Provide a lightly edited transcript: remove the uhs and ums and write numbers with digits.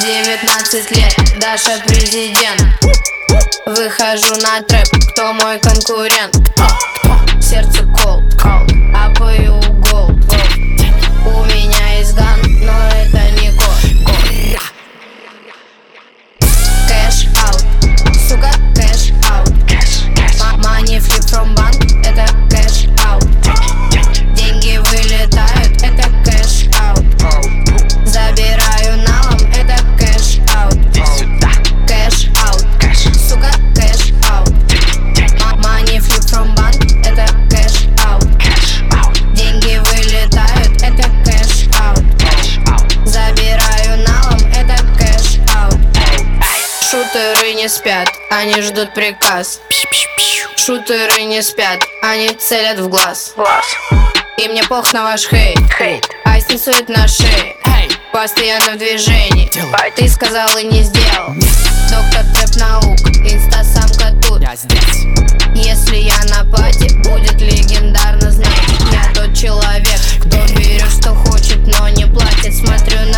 19 лет, Даша президент. Выхожу на трэп, кто мой конкурент? Сердце cold, а пою gold. У меня есть ган, но это не код. Кэш аут, сука, кэш аут. Money flip from банк, это кэш аут. Деньги вылетают, это кэш аут. Забираю налом, это кэш аут. Кэш аут, сука, кэш аут. Money flip from банк, это кэш аут. Деньги вылетают, это кэш аут. Забираю налом, это кэш аут. Шутеры не спят, они ждут приказ. Шутеры не спят, они целят в глаз. И мне пох на ваш хейт, айс танцует на шее, постоянно в движении. Ты сказал и не сделал. Доктор трэп наук, инста-самка тут. Если я на пати, будет легендарно. Значит, я тот человек, кто берет, что хочет, но не платит. Смотрю на